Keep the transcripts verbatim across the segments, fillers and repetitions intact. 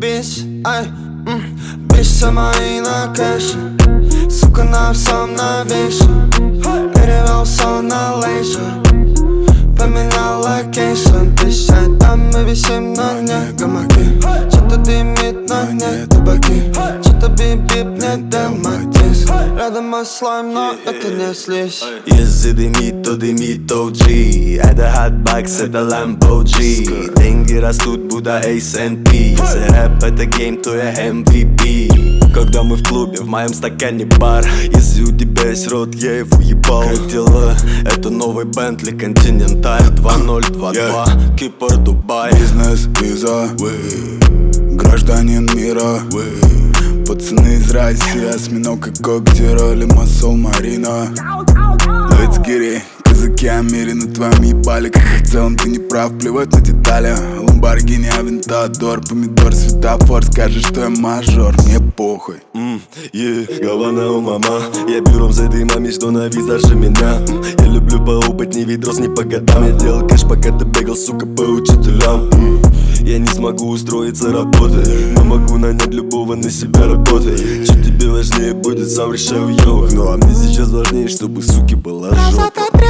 бись, ай, бейся мои на кэше. Сука, на всем новейше. Перевел все на лейшер. Поменял локейшн. Ты щай, там мы висим на дне гамаки. Что-то дымит на дне табаки. Что-то бип-бип, не Далматис. Рядом мой слайм, но это не слизь. Если дымит, то дымит о джи. Это хатбакс, это Lambo джи. Деньги растут, будто эйс энд пи. Если рэп это гейм, то я эм ви пи. Когда мы в клубе, в моем стакане бар. Если у тебя есть рот, я его ебал. Как дела? Это новый Бентли Континенталь два ноль два два, yeah. Кипр, Дубай. Бизнес, виза, we. Гражданин мира, we. Пацаны из России, осьминог и когтера, Лимассол, Марина. Let's get it. Казаки Амири на твоем ебале. Как в целом ты не прав, плевать на детали. Ламборгини, Авентадор, помидор, светофор. Скажешь, что я мажор, мне похуй. mm, yeah. Голова у мама. Я бюром за дымами, что навис даже меня. mm. Я люблю поопать, не ведь рос не по годам. Я делал кэш, пока ты бегал, сука, по учителям. mm. Я не смогу устроиться работать, но могу нанять любого на себя работать. Что тебе важнее будет, сам решаю, йоу. Ну а мне сейчас важнее, чтобы суки была жопа.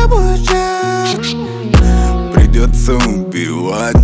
Придется убивать.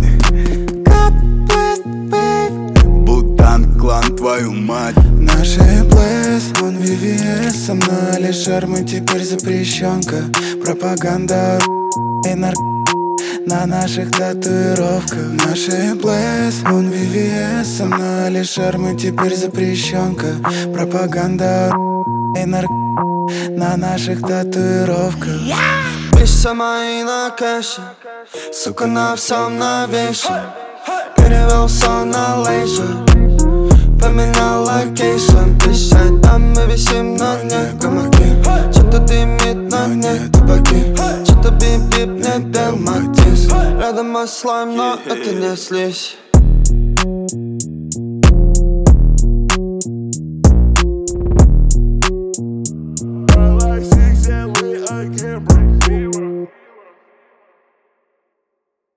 Бутан, клан, твою мать. Наши плэс, он ви ви эс. Со мной лишь шармы, теперь запрещенка. Пропаганда и нарк на наших татуировках. Наши плэс, он ви ви эс. Со мной лишь шармы, теперь запрещенка. Пропаганда и нарк на наших татуировках. Бейся мои на кэше. Сука, на всем новейше. Перевел все на лейшер. Поменял локейшн. Ты щай, там мы висим на дне гамаки. Что-то дымит на дне табаки. Что-то бип-бип, не Далматис. Рядом мой слайм, но это не слизь.